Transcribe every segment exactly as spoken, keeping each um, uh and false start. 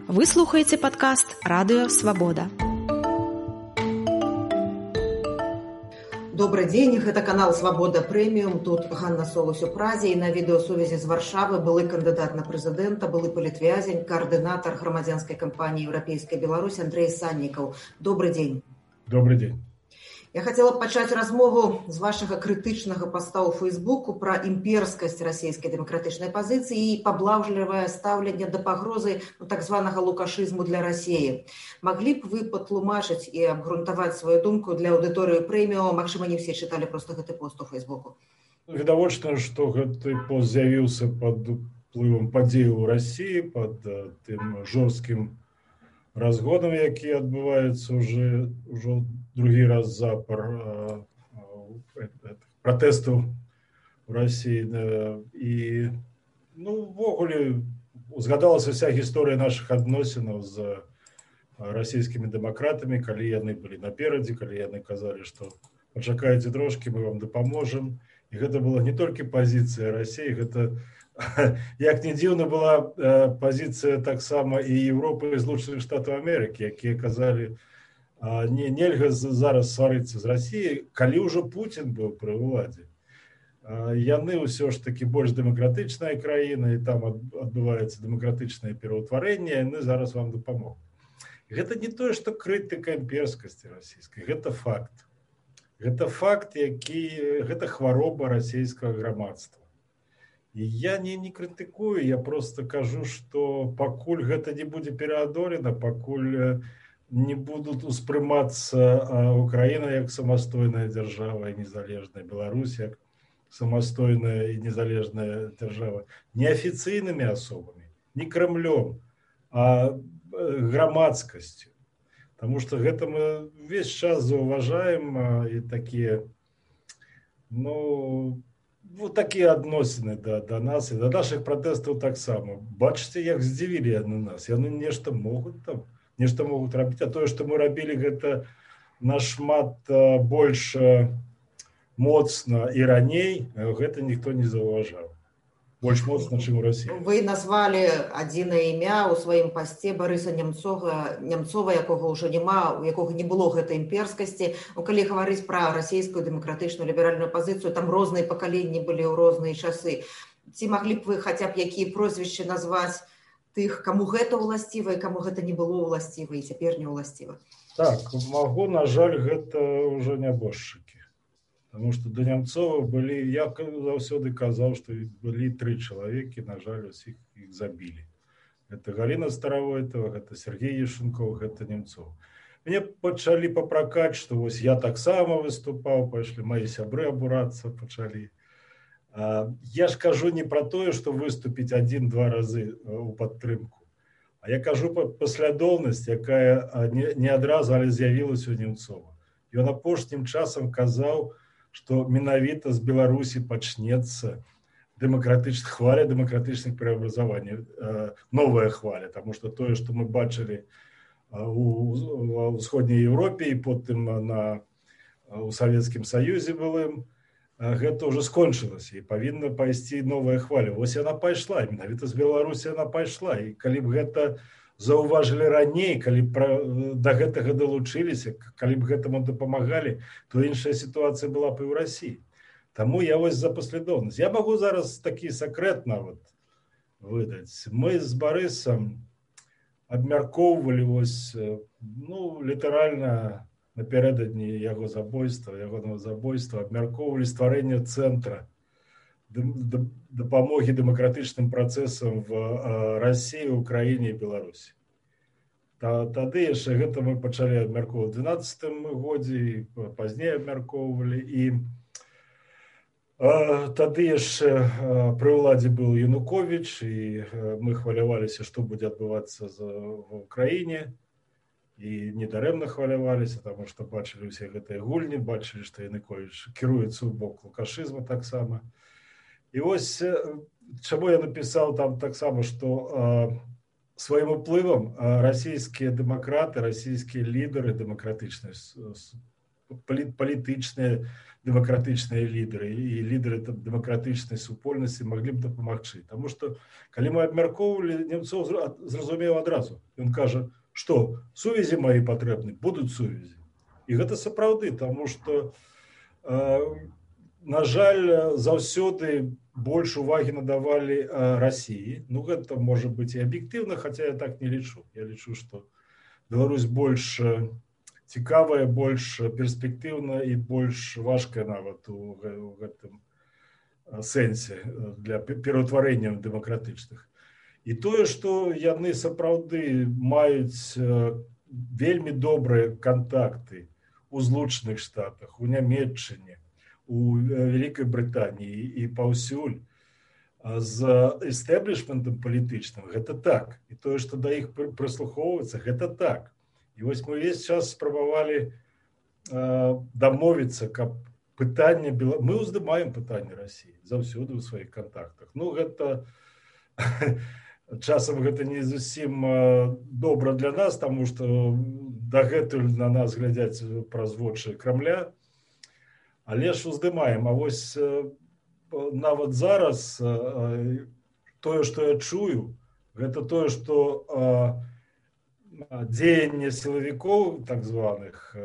Вы слухаеце падкаст «Радыё Свабода». Добрый день, это канал «Свобода Премиум». Тут Ганна Солось у Празе. И на видеосувязі з Варшавы былы кандидат на президента, былы палітвязень, координатор громадянской кампании «Европейская Беларусь» Андрей Санников. Добрый день. Добрый день. Я хотела пачаць размову з вашага крытычнага паста ў Фейсбуку пра імперскасць расійскай дэмакратычнай пазіцыі і паблажлівае стаўленне да пагрозы ну, так званага лукашызму для Расіі. Маглі б вы патлумачыць і абгрунтаваць сваю думку для аўдыторыі прэміум? Магчыма, не все чыталі проста гэты пост у Фейсбуку. Відавочна, што гэты пост з'явіўся пад уплывам падзеяў у Расіі, пад тым жорсткім разгонам, які адбываюцца ўжо ўжо другі раз запар пратэстаў у Расіі. І ну, увогуле узгадалася вся гісторыя нашых адносінаў з расійскімі дэмакратамі, калі яны былі наперадзе, калі яны казалі, што пачакайце трошкі, мы вам дапаможам. І гэта была не толькі пазіцыя Расіі, гэта, як не дзіўна, была пазіцыя таксама і Еўропы і Злучаных Штатаў Амерыкі, якія казалі, не, нельга зараз сварыцца з Расіяй, калі ўжо Путін быў пры ўладзе. Яны ўсё ж такі больш дэмакратычная краіна, і там адбываецца дэмакратычнае пераўтварэнне, яны зараз вам дапамогуць. Гэта не тое, што крытыка імперскасці расійскай, гэта факт. Гэта факт, які, гэта хвароба расійскага грамадства. І я не, не крытыкую, я просто кажу, што пакуль гэта не будзе пераадолена, пакуль не будуць успрымацца Украіна як самастойная дзяржава і незалежная, Беларусь як самастойная і незалежная дзяржава, не афіцыйнымі асобамі, не Крамлём, а грамадскасцю. Таму што гэта мы ўвесь час заўважаем і такія, ну, вот такія адносіны да, да нас і да нашых пратэстаў таксама. Бачыце, як здзівілі яны нас. Яны нешта могуць там, нешта могуць рабіць, а тое, што мы рабілі, гэта нашмат больш моцна і раней, гэта ніхто не заўважаў. Больш моцна, чым у Расіі. Вы назвалі адзінае імя ў сваім пасце Барыса Нямцова, Нямцова, якога ўжо няма, у якога не было гэтай імперскасці. Ну, калі гаварыць пра расійскую дэмакратычную ліберальную пазіцыю, там розныя пакаленні былі ў розныя часы. Ці маглі б вы хаця б якія прозвішчы назваць тых, каму гэта ўласціва і каму гэта не было ўласціва і цяпер не ўласціва? Так, магу, на жаль, гэта ўжо нябожчыкі. Потому что до Нямцова были, я заўсёды казаў, што былі тры чалавекі, на жаль, усіх іх забілі. Гэта Галіна Старавойтова, гэта Сергей Ешунков, гэта Нямцов. Мне пачалі папракаць, што вось я таксама выступаў, пайшлі мои сябры абурацца пачалі. Я ж кажу не пра тое, што выступіць адзін-два разы у падтрымку, а я кажу пра паслядоўнасць, якая не, не адразу, але з'явілася у Нямцова. Ён апошнім часам казаў, што менавіта з Беларусі пачнецца дэмакратычная хваля дэмакратычных преобразаванняў, новая хваля, таму што тое, што мы бачылі у ўсходняй Еўропе і потым на у Савецкім Саюзе былым, гэта ўжо скончылася і павінна пайсці новая хваля. Вось яна пайшла, і менавіта з Беларусі яна пайшла. І калі б гэта заўважылі раней, калі б да гэтага далучыліся, калі б гэтаму дапамагалі, то іншая сітуацыя была б і ў Расіі. Таму я вось за паслядоўнасць. Я магу зараз такі сакрэт нават выдаць. Мы з Барысам абмяркоўвалі вось, ну, літаральна напярэдадні яго забойства, ягонага забойства, абмяркоўвалі стварэнне цэнтра дапамогі дэмакратычным працэсам в Расіі, Украіне і Беларусі. Тады яшчэ гэта мы пачалі абмяркоўваць у дванаццатым годзе, пазней абмяркоўвалі. І тады яшчэ пры ўладзе быў Януковіч, і мы хваляваліся, што будзе адбывацца в Украіне. І недарэмна хваляваліся, таму што бачылі ўсе гэтыя гульні, бачылі, што Януковіч кіруецца ў бок лукашызму таксама. І вось чаму я напісаў там таксама, што сваім уплывам расійскія дэмакраты, расійскія лідары дэмакратычнай палітычныя дэмакратычныя лідары і лідары дэмакратычнай супольнасці маглі б дапамагчы. Таму што калі мы абмяркоўвалі, Немцоў зразумеў адразу. Ён кажа, што сувязі мае патрэбны, будуць сувязі. І гэта сапраўды, таму што, э, на жаль, заўсёды больш увагі надавалі э, Расіі. Ну, гэта можа быць і аб'ектыўна, хаця я так не лічу. Я лічу, што Беларусь больш цікавая, больш перспектыўная і больш важкая нават у, у гэтым сэнсе для пераўтварэння дэмакратычных. І тое, што яны сапраўды маюць вельмі добрыя кантакты у Злучаных Штатах, у Нямецчыне, у Вялікай Брытаніі і паўсюль з эстаблішментам палітычным, гэта так. І тое, што да іх прыслухоўваецца, гэта так. І вось мы ўвесь час спрабавалі э, дамовіцца, каб пытанне... Мы ўздымаем пытанне Расіі заўсёды ў сваіх кантактах. Ну, гэта... Часам гэта не зусім э, добра для нас, таму што дагэтуль на нас глядзяць праз вочы Крамля. Але ж уздымаем. А вось э, нават зараз э, тое, што я чую, гэта тое, што... Э, дзеянне сілавікоў, так званых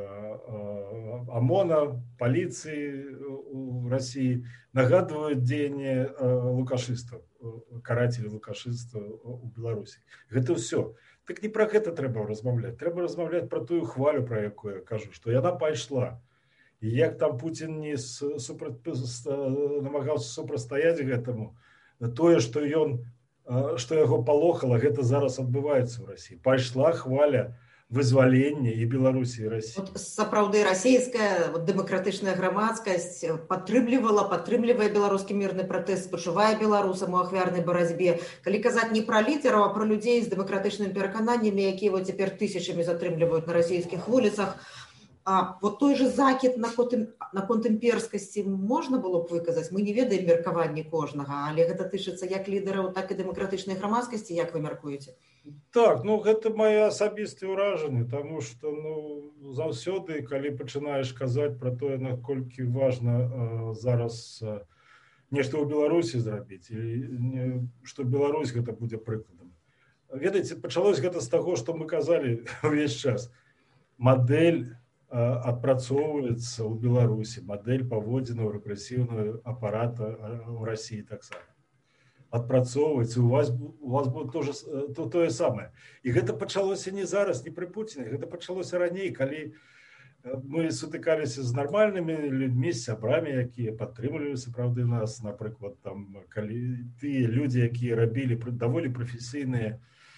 ОМОНа, паліцыі у Расіі нагадваюць дзеянне лукашыстаў, карацелі лукашыстаў у Беларусі. Гэта ўсё. Так не пра гэта трэба размаўляць. Трэба размаўляць пра тую хвалю, пра якую я кажу, што яна пайшла. І як там Пуцін не супра... намагаўся супрацьстаяць гэтаму, тое, што ён што яго палохала, гэта зараз адбываецца ў Расіі. Пайшла хваля вызвалення і Беларусі, і Расіі. Вот, сапраўды расійская вот, дэмакратычная грамадскасць падтрымлівала, падтрымлівае беларускі мірны пратэст, спачувае беларусам у ахвярнай барацьбе. Калі казаць не пра лідараў, а пра людзей з дэмакратычнымі перакананнямі, якія вот цяпер тысячамі затрымліваюць на расійскіх вуліцах, а вот той же закид на конт імперскасці можна было б выказаць? Мы не ведаем меркаванні кожнага, але гэта тычыцца як лідараў, так і дэмакратычнай грамадскасці, як вы мяркуеце? Так, ну гэта мае асабістыя ўражанні, таму што ну, заўсёды, калі пачынаеш казаць пра тое, наколькі важна э, зараз э, нешта ў Беларусі зрабіць, і што Беларусь гэта будзе прыкладам. Ведаеце, пачалось гэта з таго, што мы казалі ўвесь час. Мадэль адпрацоўваецца ў Беларусі, мадэль паводзінаў рэпрэсіўнага апарата ў Расіі таксама. Адпрацоўваецца, у вас, у вас было тоже, то, тое самае. І гэта пачалося не зараз, не пры Пуціне, гэта пачалося раней, калі мы сутыкаліся з нармальнымі людзьмі, з сябрамі, якія падтрымлівалі сапраўды нас, напрыклад, там, калі тыя людзі, якія рабілі даволі прафесійныя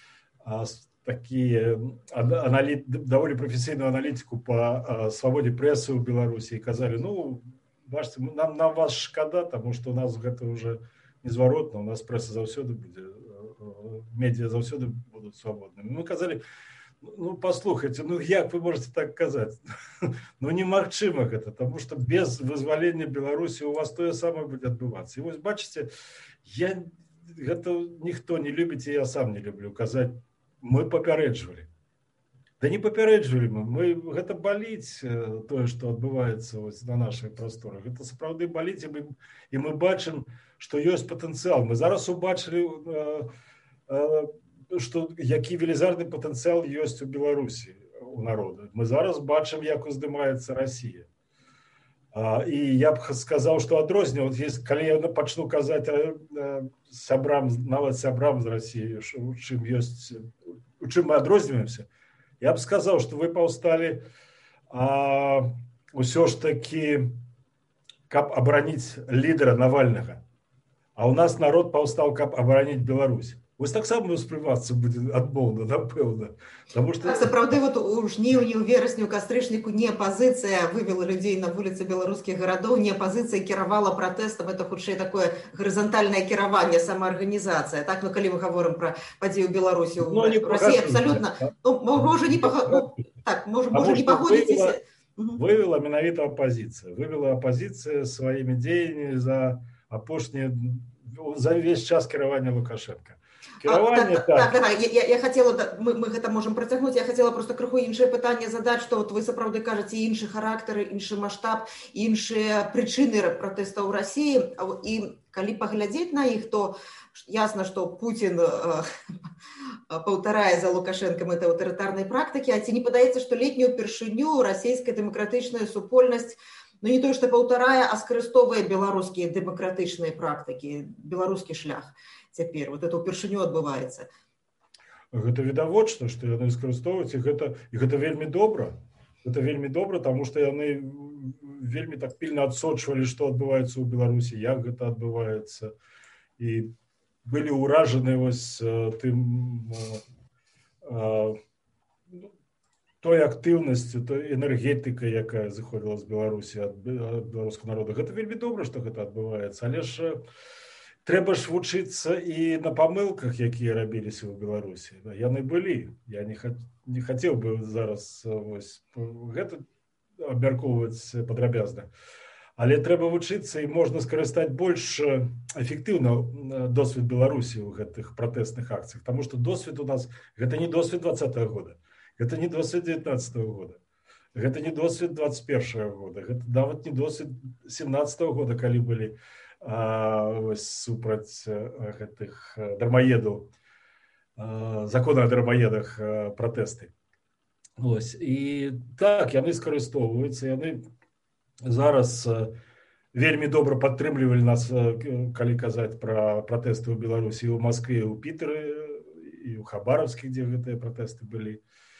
такие аналит, даволі прафесійную аналітику по свабодзе прэсы ў Беларусі і казалі, ну, бачите, нам, нам вас шкада, тому што у нас гэта уже незваротна, у нас прэса заўсёды будзе, медіа заўсёды будуць свабоднымі. Мы казалі, ну, послухайте, ну, як вы можете так казаць? Ну, немагчыма гэта, тому што без вызвалення Беларусі у вас тое самае будзе адбывацца. І вось, бачыце, я, гэта ніхто не любіць, і я сам не люблю казаць, мы папярэджвалі. Да не папярэджвалі мы. Мы гэта баліць, тое, што адбываецца ось на нашых прасторах. Гэта сапраўды баліць, і мы, і мы бачым, што ёсць патэнцыял. Мы зараз убачылі, што які велізарны патэнцыял ёсць у Беларусі у народа. Мы зараз бачым, як уздымаецца Расія. І я б сказаў, што адрозненне, вот калі я пачну казаць сябрам, нават сябрам з Расіі, у чым ёсць, у чым мы адрозніваемся, я б сказаў, што вы паўсталі а, ўсё ж такі, каб абараніць лідара Навальнага. А ў нас народ паўстаў, каб абараніць Беларусь. Вось таксама успрымацца будзе адмоўна, напэўна. Таму што... Так, сапраўды, вот у жніўні, у верасні, у кастрычніку не апазіцыя вывела людзей на вуліцы беларускіх гарадоў, не апазіцыя кіравала пратэстам, это хутчэй такое гарызантальнае кіраванне, самаарганізацыя. Так, ну калі мы гаворым пра падзею Беларусі, ну, у Расіі абсалютна, ну, можа не пага... так, можа, можа не пагодзіцеся. Вывела менавіта апазіцыя. Вывела апазіцыя сваімі дзеяннямі за апошнія, за весь час кіравання Лукашенка. кіраванне, а, так, так. Так, так, я, я хотела, мы, мы гэта можем працягнуць, я хотела просто крыху іншае пытанне задаць, што вот вы сапраўды кажаце іншы характар, іншы маштаб, іншыя прычыны пратэстаў у Расіі, і калі паглядзець на іх, то ясна, што Путін э, паўтарае за Лукашэнкам этой аўтарытарнай практыкі, а ці не падаецца, што летнюю упершыню расійская дэмакратычная супольнасць, ну не то, што паўтарае, а скарыстоввае беларускія дэмакратычныя практыкі, беларускі шлях цяпер, вот это упершыню адбываецца. Гэта відавочна, што яны скарыстоўваюць, і гэта, і гэта вельмі добра. Гэта вельмі добра, таму што яны вельмі так пільна адсочвалі, што адбываецца ў Беларусі, як гэта адбываецца. І былі ўражаны вось тым а, той актыўнасцю, той энергетыкай, якая зыходзіла з Беларусі ад беларускага народа. Гэта вельмі добра, што гэта адбываецца, але ж трэба ж вучыцца і на памылках, якія рабіліся ў Беларусі. Яны былі. Я не, хат, не хацеў бы зараз вось, гэта абмяркоўваць падрабязна. Але трэба вучыцца, і можна скарыстаць больш эфектыўна досвед Беларусі ў гэтых пратэсных акцыях. Таму што досвед у нас, гэта не досвед двадцатага года, гэта не досвед дзевятнаццатага года, гэта не досвед двадцать першага года, гэта нават не досвед семнаццатага года, калі былі супраць гэтых дармаедаў, законы о дармаедах пратэсты. Ось. І так, яны скарыстоўваюцца, яны зараз вельмі добра падтрымлівалі нас, калі казаць пра пратэсты ў Беларусі, і ў Маскве, і ў Пітэры, і ў Хабаровскі, дзе гэтыя пратэсты былі.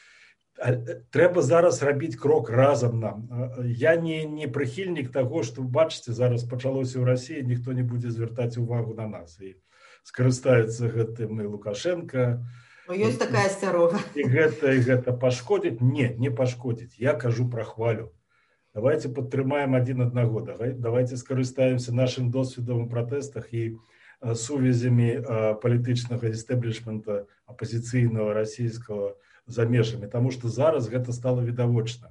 Трэба зараз рабіць крок разам нам. Я не, не прыхільнік таго, што, бачыце, зараз пачалося ў Расіі, ніхто не будзе звяртаць увагу на нас. І скарыстаецца гэтым і Лукашенко. Ну, ёсць такая асцярога. І гэта, і гэта пашкодзіць? Не, не пашкодзіць. Я кажу пра хвалю. Давайте падтрымаем адзін аднаго. Давайте скарыстаемся нашым досведам у пратэстах і сувязямі палітычнага эстаблішмента апазіцыйнага расійскага за межамі, таму што зараз гэта стала відавочна,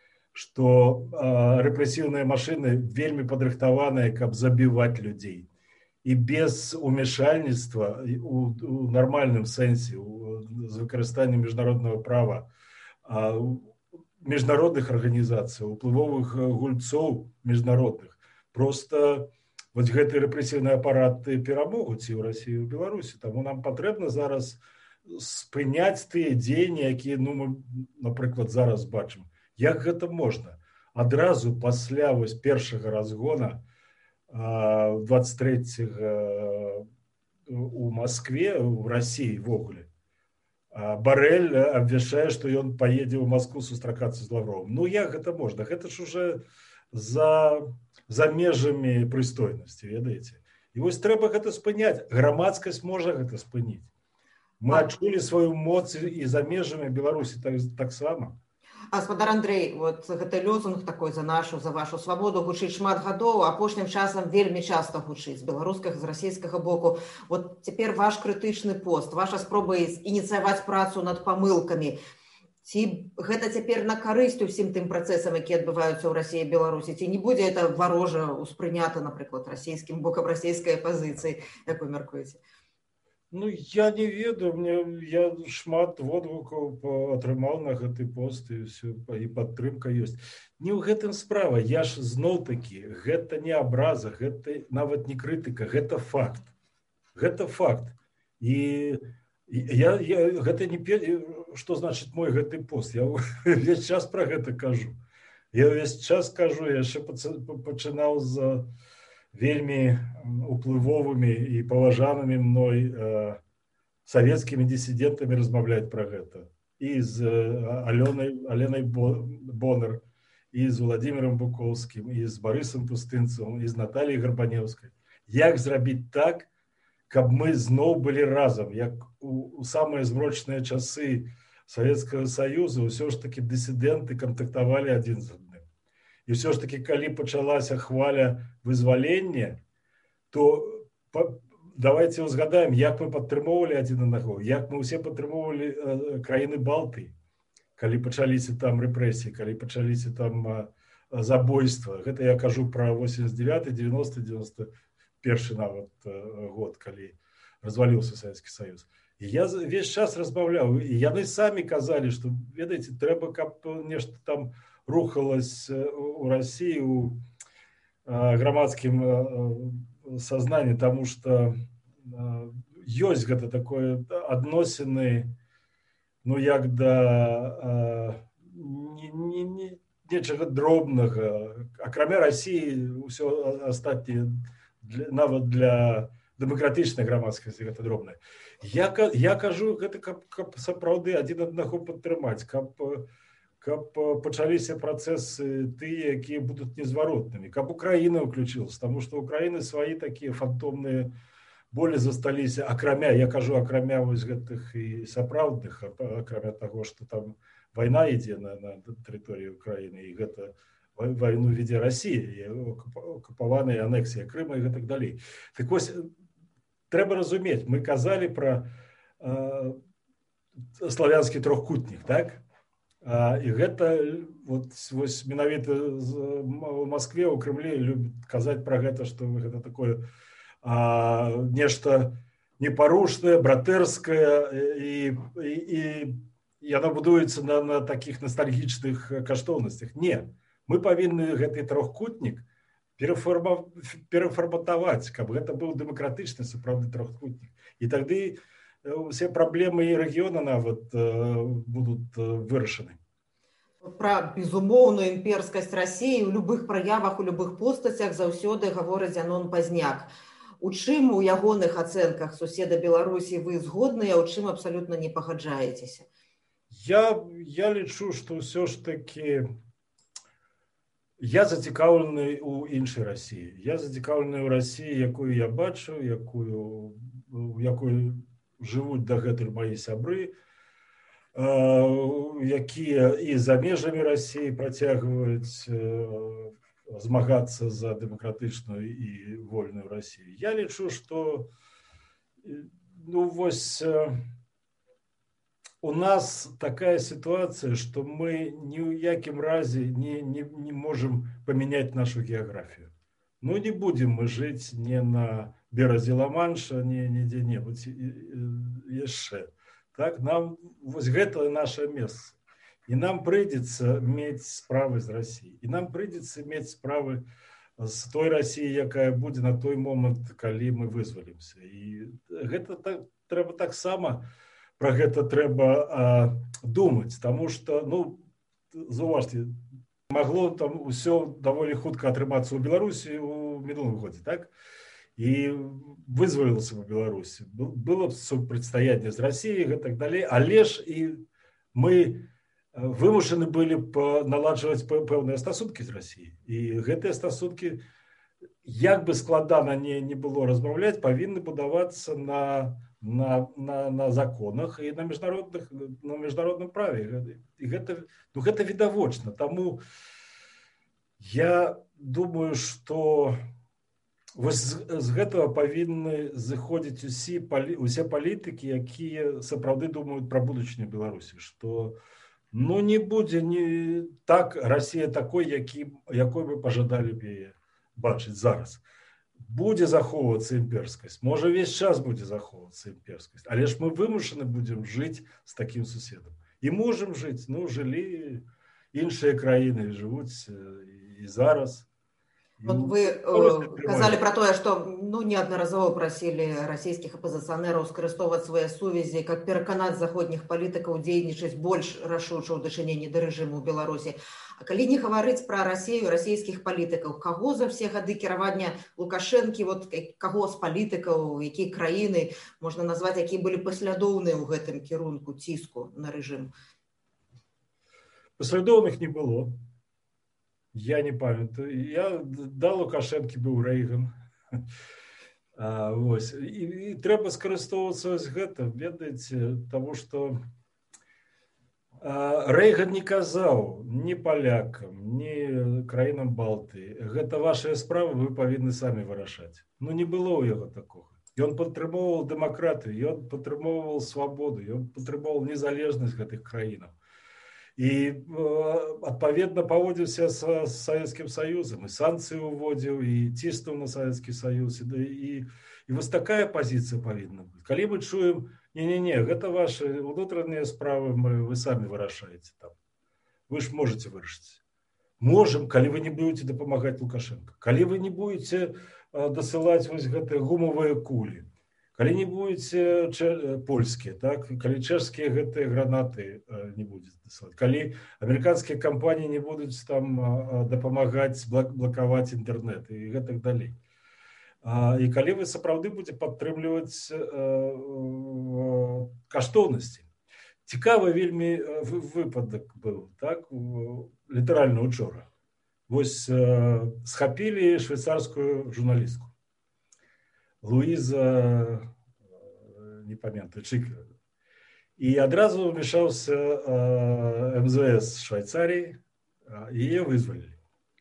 што рэпрэсіўныя машыны вельмі падрыхтаваныя, каб забіваць людзей. І без умешальніцтва у, у нармальным сэнсе, у, з выкарыстаннем міжнароднага права, а, міжнародных арганізацый, уплывовых гульцоў міжнародных, проста вось гэты рэпрэсіўны апарат перамогуць і ў Расіі, і ў Беларусі. Таму нам патрэбна зараз спыняць тыя дзеянні, якія, ну, мы, напрыклад, зараз бачым. Як гэта можна? Адразу пасля вось першага разгона двадцать трэцяга у Маскве, у Расіі ввогуле, Барэль абвяшчае, што ён паедзе ў Маскву сустракацца з Лавровым. Ну, як гэта можна? Гэта ж уже за, за межамі прыстойнасці, ведаеце? І вось трэба гэта спыняць. Грамадскасць можа гэта спыніць. Мы адчулі сваю моц і за межамі Беларусі таксама. Гаспадар Андрэй, вот гэты лозунг такой за нашу, за вашу свабоду гучыць шмат гадоў, апошнім часам вельмі часта гучыць з беларускага, з расійскага боку. Вот цяпер ваш крытычны пост, ваша спроба ініцыяваць працу над памылкамі. Ці гэта цяпер на карысць усім тым працэсам, якія адбываюцца ў Расіі і Беларусі? Ці не будзе это варожа ўспрынята, напрыклад, расійскім бокам расійскай апазіцыі, як вы мяркуеце? Ну, я не ведаю, мне, я шмат водгукаў атрымаў на гэты пост, і, все, і падтрымка ёсць. Не ў гэтым справа, я ж зноў-такі, гэта не абраза, гэта нават не крытыка, гэта факт. Гэта факт. І я, я, гэта не пер... Што значыць мой гэты пост? Я весь час пра гэта кажу. Я весь час кажу, я яшчэ пачынаў з вельмі уплывовымі і паважанымі мной э, савецкімі дысідэнтамі размаўляць пра гэта. І з Алёнай, Аленай Бонар, і з Владимиром Буковскім, і з Барысам Пустынцевым, і з Натальей Гарбаневскай. Як зрабіць так, каб мы зноў былі разам, як у, у самыя змрочныя часы Савецкага Саюза ўсё ж такі дысідэнты кантактавалі адзін з адным. І ўсё ж такі, калі пачалася хваля вызвалення, то па, давайте узгадаем, як мы падтрымоўвалі адзін аднаго, як мы ўсе падтрымоўвалі э, краіны Балты, калі пачаліся там рэпрэсіі, калі пачаліся там э, забойства. Гэта я кажу пра восемьдесят девятый, девяносто, девяносто первый нават э, год, калі разваліўся Савецкі Саюз. І я весь час размаўляў, і яны самі казалі, што, ведаеце, трэба, каб нешта там рухалось у России, у грамадскім сознании, тому что ёсць гэта такое адносіны, ну, як да не, не, не, нечага дробнага. Акрамя России, ўсё астатняе, нават для дэмакратычнай грамадскасці гэта дробнае. Я, я кажу, гэта каб, каб сапраўды адзін аднаго падтрымаць, каб, каб пачаліся працэсы тыя, якія будуць незваротнымі, каб Украіна ўключылася, таму што Украіны свае такія фантомныя болі засталіся, акрамя, я кажу, акрамя вось гэтых і сапраўдных, акрамя таго, што там вайна ідзе на, на тэрыторыі Украіны, і гэта вайну вядзе Расія, акупаваная анексія Крыма і гэтак далей. Так вось, трэба разумець, мы казалі пра э, славянскі трохкутнік, так? А, і гэта, вот, вось, менавіта в Москве, у Крымлі любяць казаць пра гэта, што гэта такое а, нешта непарушнае, братэрскае, і, і, і яно будуецца на, на такіх ностальгічных каштоўнасцях. Не, мы павінны гэты трохкутнік перафарматаваць, каб гэта быў дэмакратычны сапраўдны трохкутнік. І тады все праблемы і рэгіёна нават будуць вырашаны. Пра безумоўную імперскасць Расіі ў любых праявах, у любых постацях заўсёды гаворыць Зянон Пазняк. У чым у ягоных ацэнках суседа Беларусі вы згодныя, у чым абсалютна не пагаджаецеся? Я, я лічу, што ўсё ж такі я зацікаўлены ў іншай Расіі. Я зацікаўлены ў Расіі, якую я бачу, якую, якую жывуць дагэтуль мае сябры, якія і за межамі Расіі працягваюць змагацца за дэмакратычную і вольную Расію. Я лічу, што ну, вось, у нас такая ситуация, что мы ни в яким разе не, не, не можем поменять нашу географию. Ну, не будем мы жить не на березе Ла-Манша, не где-нибудь еще. Так, нам вот это наше место. И нам придется иметь справы с Россией. И нам придется иметь справы с той Россией, якая будет на той момент, когда мы вызволимся. И это так, треба так само про гэта трэба а, думаць, таму што, ну, заўважце, магло там усё даволі хутка атрымацца ў Беларусі ў мінулым годзе, так? І вызвалілася ў Беларусі. Было б супрацьстаянне з Расіяй і так далей, але ж і мы вымушаны былі б наладжваць пэўныя стасункі з Расіяй. І гэтыя стасункі, як бы складана не, не было размаўляць, павінны будавацца на На, на, на законах і на міжнародных, на міжнародным праве. І гэта, ну, гэта відавочна. Таму я думаю, што вось з, з гэтага павінны зыходзіць усі, усе палітыкі, якія сапраўды думаюць пра будучыню Беларусі, што ну, не будзе не так Расія такой, які, якой мы пажадалі б яе бачыць зараз. Будзе захоўвацца імперскасць, можа весь час будзе захоўвацца імперскасць, але ж мы вымушаны будзем жыць з такім суседам. І можам жыць, ну, жылі іншыя краіны, жывуць і зараз. Вот вы э, казалі пра тое, што ну, неаднаразова прасілі расійскіх апазіцыянераў скарыстоўваць свае сувязі, каб пераканаць заходніх палітыкаў дзейнічаць больш рашуча ў дачыненні да рэжыму ў Беларусі. А калі не гаварыць пра Расію, расійскіх палітыкаў, каго за все гады кіравання Лукашэнкі, вот, каго з палітыкаў, якія краіны можна назваць, якія былі паслядоўныя ў гэтым кірунку ціску на рэжым? Паслядоўных не было. Я не памятаю. Я да Лукашэнкі быў Рэйган. А, вось. І, і трэба скарыстоўвацца з гэтым, ведаеце, таму што а, Рэйган не казаў ні палякам, ні краінам Балтыі. Гэта вашыя справы, вы павінны самі вырашаць. Ну, не было ў яго такога. Ён падтрымоўваў дэмакратыю, ён падтрымоўваў свабоду, ён падтрымоўваў незалежнасць гэтых краінаў. І адпаведна паводзіўся з Савецкім Саюзам, і санкцыі ўводзіў, і ціснуў на Савецкі Саюз. І, і, і вось такая пазіцыя павінна быць. Калі мы чуем Не-не-не, гэта ваши внутренние справы, мы, вы сами вырашаете там. Вы ж можете вырашить. Можем, калі вы не будете дапамагаць Лукашенко, калі вы не будете дасылаць вось гэтыя гумавыя кулі, калі не будете польскія, так, калі чэшскія гэтыя гранаты не будете дасылаць, калі амерыканскія кампаніі не будуць там дапамагаць блакаваць інтэрнэт і гэтак далей. І калі вы сапраўды будете падтрымліваць каштоўнасці. Цікавы вельмі выпадак быў, так, літаральна учора. Вось схапілі швейцарскую журналістку. Луиза, не памятаю, Чик. І адразу вмешаўся эм зэ эс Швейцарии, яе вызвалілі.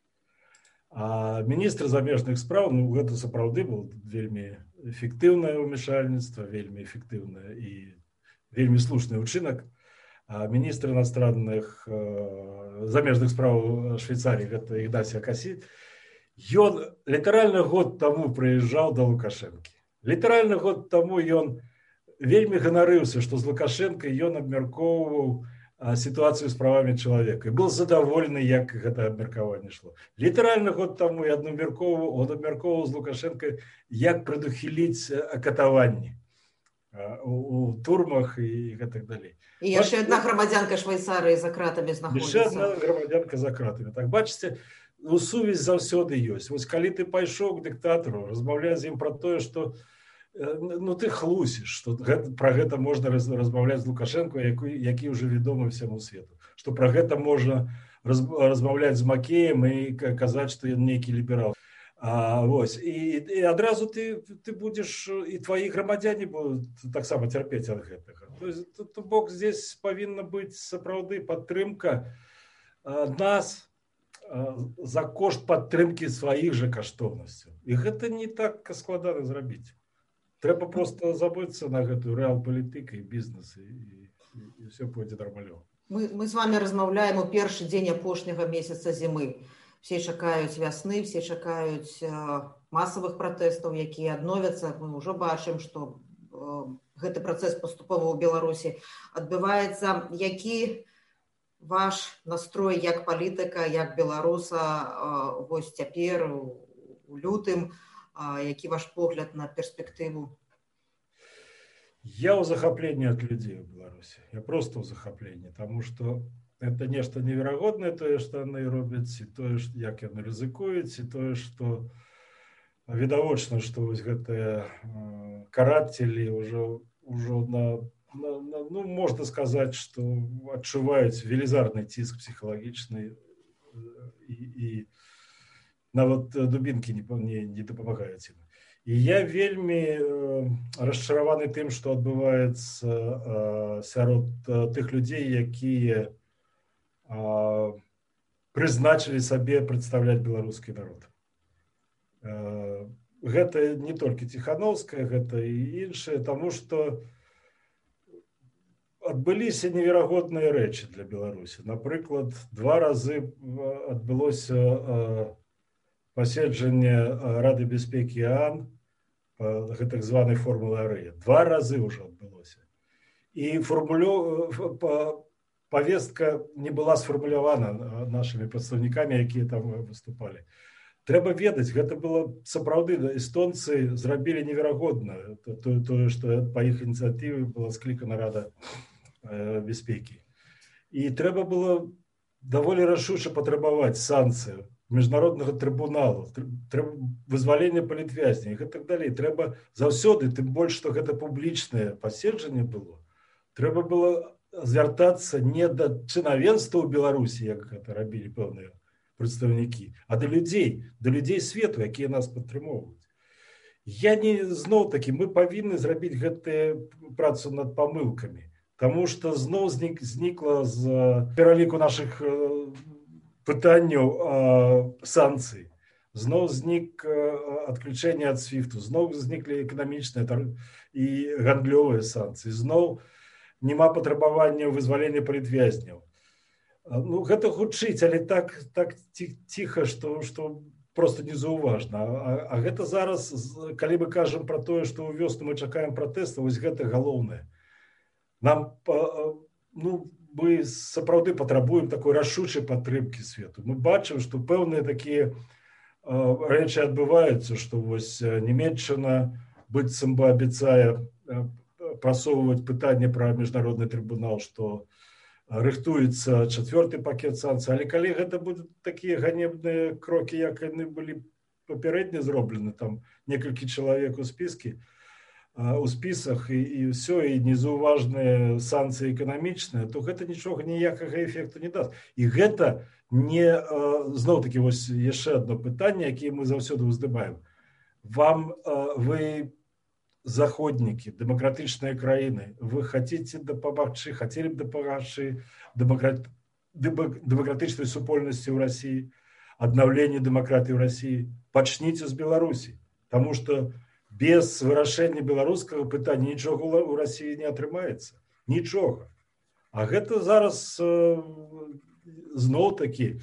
А міністр замежных спраў, ну, гэта сапраўды был вельмі эфектыўнае ўмешальніцтва, вельмі эфектыўнае і вельмі слушны ўчынак. А міністр иностранных замежных спраў Швейцарии, гэта Игнасио Кассí, ён літаральна год таму прыязджаў да Лукашэнкі. Літаральна год таму ён вельмі ганарыўся, што з Лукашэнкай ён абмяркоўваў ситуацию с правами человека. И был задоволены, як гэта абмеркаванне шло. Літаральна год таму я абмяркоўваў, он абмяркоўваў з Лукашэнкай, як прадухіліць катаванні у, у турмах і гэтак далей. І яшчэ одна грамадзянка Швейцарыі за кратамі знаходзіцца. Яшчэ одна грамадзянка за кратамі. Так, бачыце, ну, сувязь заўсёды ёсць. Вось калі ты пайшоў к дыктатару, размаўляць з ім пра тое, што ну ты хлусіш, што гэта, пра гэта можна размаўляць з Лукашенко, які, які ўжо вядомы всяму свету. Што пра гэта можна раз, размаўляць з Макеем і казаць, што ён нейкі ліберал. А, вось. І, і адразу ты, ты будзеш, і твои грамадзяне будуць таксама цярпець ад гэтага. То есть, то, то бок здесь павінна быць сапраўды падтрымка нас за кошт падтрымкі сваіх жа каштоўнасцяў. І гэта не так складана зрабіць. Трэба просто забыцца на гэтую рэал-палітыку і бізнес, і, і, і все пойдзе нармалёва. Мы, мы з вами размаўляем у першы дзень апошняга месяца зімы. Все чакаюць вясны, все чакаюць э, масавых пратэстаў, якія адновяцца. Мы ўжо бачым, што э, гэты працэс паступова ў Беларусі адбываецца. Які ваш настрой як палітыка, як беларуса э, вось цяпер у, у лютым? А які ваш погляд на перспектыву? Я ў захапленні ад людзей у Беларусі. Я просто ў захапленні, таму што это нешта неверагоднае тое, што яны робяць, і тое, як яны рызыкуюць, і тое, што відавочна, што вось гэтыя карателі ўжо ўжо на, на, на ну можна сказаць, што адчуваюць велізарны ціск псіхалагічны і, і нават дубінкі не, не, не дапамагаюць ім. І я вельмі э, расчараваны тым, што адбываецца э, сярод э, тых людзей, якія э, прызначылі сабе прадстаўляць беларускі народ. Э, гэта не толькі Ціхановская, гэта і іншае, таму што адбыліся неверагодныя рэчы для Беларусі. Напрыклад, два разы адбылося э, паседжанне Рады бяспекі ААН па гэтак званай формулы Арыя. Два разы ўжо адбылося. І формулё... павестка не была сфармулявана нашымі прадстаўнікамі, якія там выступалі. Трэба ведаць, гэта было сапраўды, эстонцы зрабілі неверагодна тое, што па іх ініцыятыве была склікана Рада бяспекі. І трэба было даволі рашуча патрабаваць санкцыю міжнароднага трыбуналу, трэба вызвалення палітвязняў і так далей. Трэба заўсёды, тым больш, што гэта публічнае паседжанне было, трэба было звяртацца не да чынавенства ў Беларусі, як гэта рабілі пэўныя прадстаўнікі, а да людзей, да людзей свету, якія нас падтрымоўваюць. Я не зноў такі, мы павінны зрабіць гэтую працу над памылкамі, таму што зноў знік, знікла з пераліку нашых пытанняў санкцый. Зноў знік адключэнне ад свіфту, зноў зніклі эканамічныя і гандлёвыя санкцыі, зноў няма патрабавання вызвалення палітвязняў. Ну, гэта гучыць, але так, так ціха, што, што просто незаўважна. А, а гэта зараз, калі мы кажам пра тое, што ў вёсну мы чакаем пратэста, вось гэта галоўнае. Нам, ну, мы сапраўды патрабуем такой рашучай падтрымкі свету. Мы бачым, што пэўныя такія рэчы адбываюцца, што вось Нямецчына быццам бы абяцае прасоўваць пытанне пра міжнародны трыбунал, што рыхтуецца чацвёрты пакет санкцый, але калі гэта будуць такія ганебныя крокі, як яны былі папярэдне зроблены, там некалькі чалавек у спіскі, у спісах і, і ўсё, і незаўважныя санкцыі эканамічныя, то гэта нічога ніякага эфекту не даст. І гэта не, зноў-такі, вось яшчэ одно пытанне, якое мы заўсёды ўздымаем. Вам, вы заходнікі, дэмакратычныя краіны, вы хацеце дапамагчы, хацелі б дапамагчы дэмакрат... дэмакратычнай супольнасці ў Расіі, аднаўленне дэмакратыі ў Расіі, пачніце з Беларусі, таму што без вырашэння беларускага пытання нічога ў Расіі не атрымаецца. Нічога. А гэта зараз зноў-такі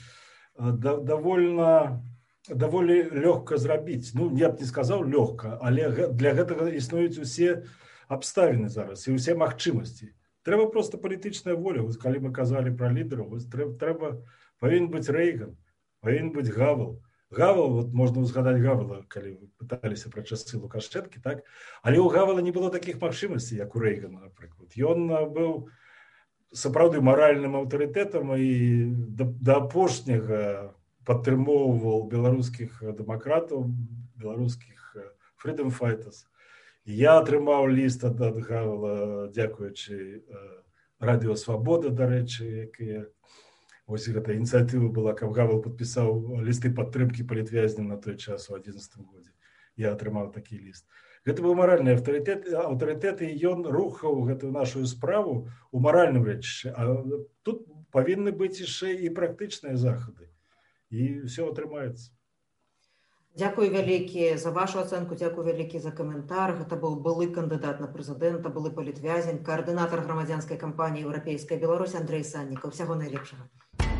давольна даволі лёгка зрабіць. Ну, я б не сказаў лёгка, але для гэтага існуюць усе абставіны зараз і ўсе магчымасці. Трэба проста палітычная воля. Калі мы казалі пра лідараў, трэба, павінен быць Рэйган, павінен быць Гавел. Гавел, вот можна узгадаць Гавела, калі вы пыталіся пра часы Лукашчэнкі, так? Але ў Гавела не было такіх магчымасцей, як у Рэйгана, напрыклад. Ён быў сапраўды маральным аўтарытэтам і да, да апошняга падтрымоўваў беларускіх дэмакратаў, беларускіх freedom fighters. І я атрымаў ліст ад Гавела, дзякуючы радыё Свабода, дарэчы, якія вось гэта ініцыятыва была, каб Гавел падпісаў лісты падтрымкі палітвязням на той час у адзінаццатым годзе. Я атрымаў такі ліст. Гэта быў маральны аўтарытэт, аўтарытэт, і ён рухаў гэтую нашу справу у маральным рэчышчы. А тут павінны быць яшчэ і практычныя захады. І ўсё атрымаецца. Дзякую вялікі за вашу ацэнку, дзякую вялікі за каментар. Гэта быў былы кандыдат на прэзідэнта, былы палітвязень, каардынатар грамадзянскай кампаніі «Еўрапейская Беларусь» Андрэй Саннікаў. Усяго найлепшага.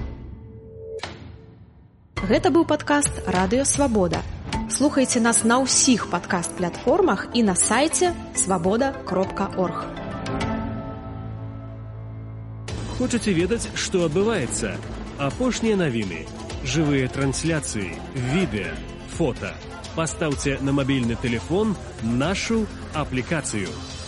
Гэта быў падкаст «Радыё Свабода». Слухайце нас на ўсіх падкаст-платформах і на сайце свабода кропка орг. Хочаце ведаць, што адбываецца? Апошнія навіны, жывыя трансляцыі, відэа, фота. Пастаўце на мабільны тэлефон нашу аплікацыю.